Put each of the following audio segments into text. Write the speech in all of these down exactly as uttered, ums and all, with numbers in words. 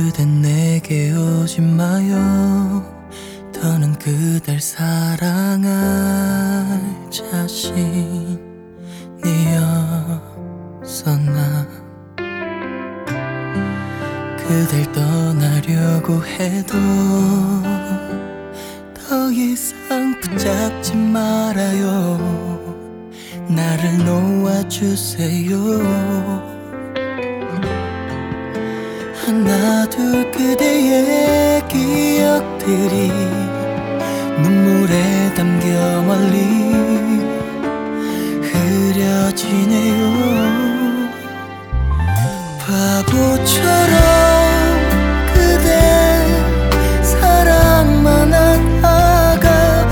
그댄 내게 오지 마요. 더는 그댈 사랑할 자신이었었나. 그댈 떠나려고 해도 더 이상 붙잡지 말아요. 나를 놓아주세요. 하나 둘 그대의 기억들이 눈물에 담겨 멀리 흐려지네요. 바보처럼 그대 사랑만 하다가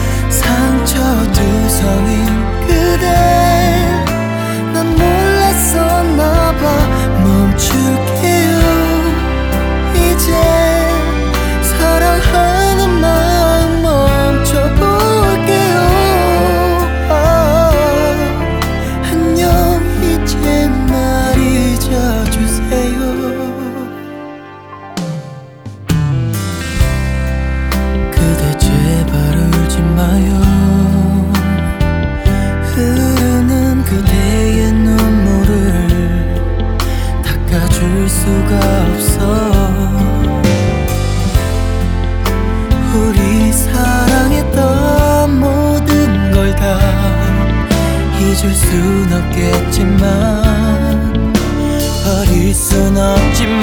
상처두성인 그대 난 몰랐었나봐. 멈출게요. 이제 사랑하는 마음 멈춰볼게요. 아, 안녕. 이제 날 잊어주세요. 그대 제발 울지 마요. 흐르는 그대의 눈물을 닦아줄 수가 없어. 우리 사랑했던 모든 걸 다 잊을 순 없겠지만 버릴 순 없지만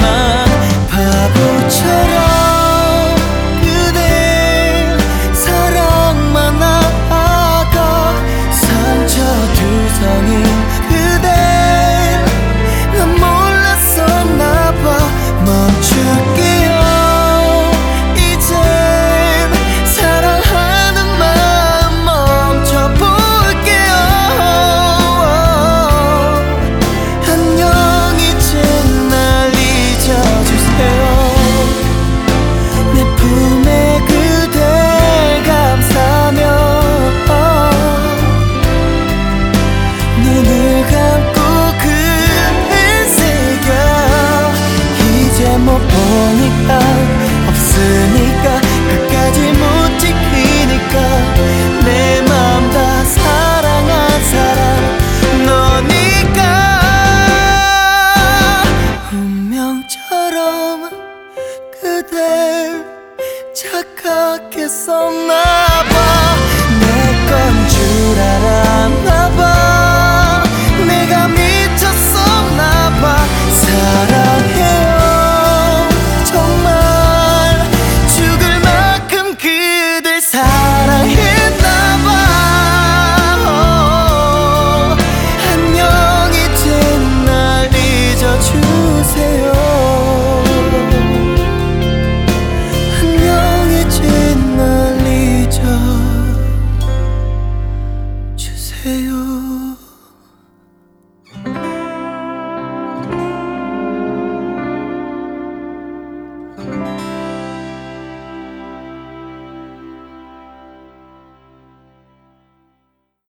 바보처럼 그댈 사랑만 하다가 상처두성인 그댈 난 몰랐었나봐. 멈출게요. 이젠 사랑하는 마음 멈춰볼게요. 안녕. 이제 날 잊어주세요. 내 품에 그댈 감싸며 눈을 감고 그댈 새겨. 이제 못 보니까 없으니까 끝까지 못 지키니까 내 맘 다 사랑한 사람 너니까. 운명처럼 그댈 착각했었나봐. 내 건 줄 알았나봐. 내가 미쳤었나봐. 사랑해요. 정말 죽을 만큼 그댈 사랑했나봐. 안녕. 이제 날 잊어주세요. 안녕. 이제 날 잊어주세요.